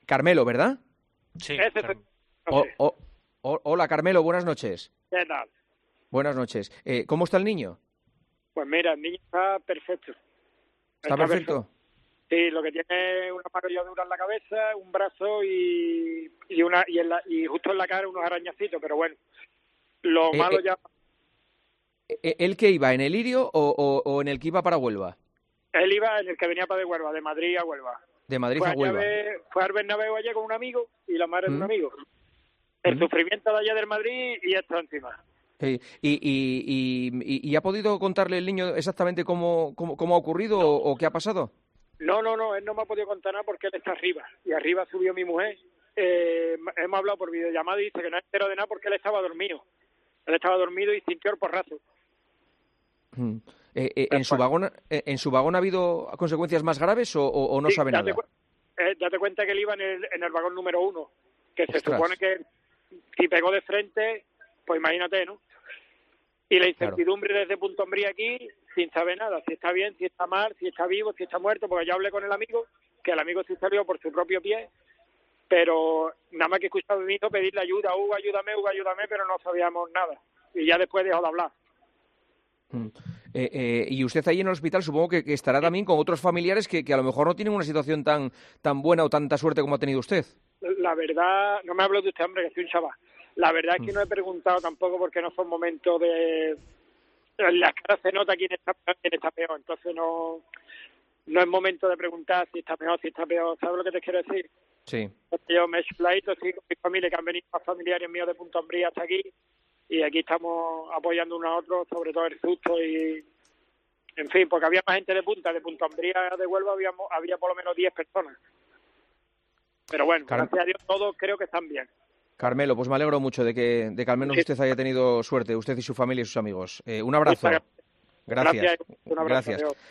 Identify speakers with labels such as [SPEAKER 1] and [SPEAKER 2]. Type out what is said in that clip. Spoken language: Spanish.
[SPEAKER 1] Carmelo, ¿verdad?
[SPEAKER 2] Sí,
[SPEAKER 3] Ese
[SPEAKER 2] claro.
[SPEAKER 1] O- o- Hola, Carmelo, buenas noches.
[SPEAKER 3] ¿Qué tal?
[SPEAKER 1] Buenas noches. ¿Cómo está el niño?
[SPEAKER 3] Pues mira, el niño está perfecto.
[SPEAKER 1] ¿Está perfecto?
[SPEAKER 3] Sí, lo que tiene es una marolladura en la cabeza, un brazo y justo en la cara unos arañacitos, pero bueno, lo
[SPEAKER 1] Eh,
[SPEAKER 3] malo
[SPEAKER 1] eh,
[SPEAKER 3] ya...
[SPEAKER 1] ¿Él qué iba, en el Lirio o en el que iba para Huelva?
[SPEAKER 3] Él iba en el que venía para de Huelva, de Madrid a Huelva.
[SPEAKER 1] De Madrid a Huelva.
[SPEAKER 3] Fue al Bernabéu allá con un amigo y la madre de un
[SPEAKER 1] ¿Mm?
[SPEAKER 3] amigo. El
[SPEAKER 1] ¿Mm?
[SPEAKER 3] sufrimiento de allá del Madrid y esto encima.
[SPEAKER 1] ¿Y ha podido contarle el niño exactamente cómo ha ocurrido
[SPEAKER 3] No,
[SPEAKER 1] o qué ha pasado?
[SPEAKER 3] no, él no me ha podido contar nada porque él está arriba. Y arriba subió mi mujer. Hemos hablado por videollamada y dice que no es entero de nada porque él estaba dormido. Él estaba dormido y sintió el porrazo.
[SPEAKER 1] Mm. ¿En su vagón ha habido consecuencias más graves o no
[SPEAKER 3] Sí,
[SPEAKER 1] sabe nada?
[SPEAKER 3] date cuenta que él iba en el vagón número 1, que se
[SPEAKER 1] Ostras.
[SPEAKER 3] supone que si pegó de frente, pues imagínate, ¿no? Y la incertidumbre desde Punto Umbría aquí, sin saber nada, si está bien, si está mal, si está vivo, si está muerto, porque yo hablé con el amigo, que el amigo sí salió por su propio pie, pero nada más que escuchaba a mi hijo pedirle ayuda, Hugo, ayúdame, pero no sabíamos nada. Y ya después dejó de hablar.
[SPEAKER 1] Mm. Y usted ahí en el hospital supongo que estará también con otros familiares que a lo mejor no tienen una situación tan buena o tanta suerte como ha tenido usted.
[SPEAKER 3] La verdad, no me hablo de usted, hombre, que soy un chaval. La verdad es que no he preguntado tampoco porque no fue un momento de... En las caras se nota quién está peor, entonces no es momento de preguntar si está mejor, si está peor. ¿Sabes lo que te quiero decir?
[SPEAKER 1] Sí.
[SPEAKER 3] Yo me he chufladito, sí, con mi familia, que han venido más familiares míos de Punto Umbría hasta aquí, y aquí estamos apoyando unos a otros, sobre todo el susto y... En fin, porque había más gente de Punto Umbría de Huelva, había por lo menos 10 personas. Pero bueno, gracias a Dios todos creo que están bien.
[SPEAKER 1] Carmelo, pues me alegro mucho de que al menos usted haya tenido suerte, usted y su familia y sus amigos. Un abrazo.
[SPEAKER 3] Gracias. Un abrazo.
[SPEAKER 1] Gracias.
[SPEAKER 3] Adiós.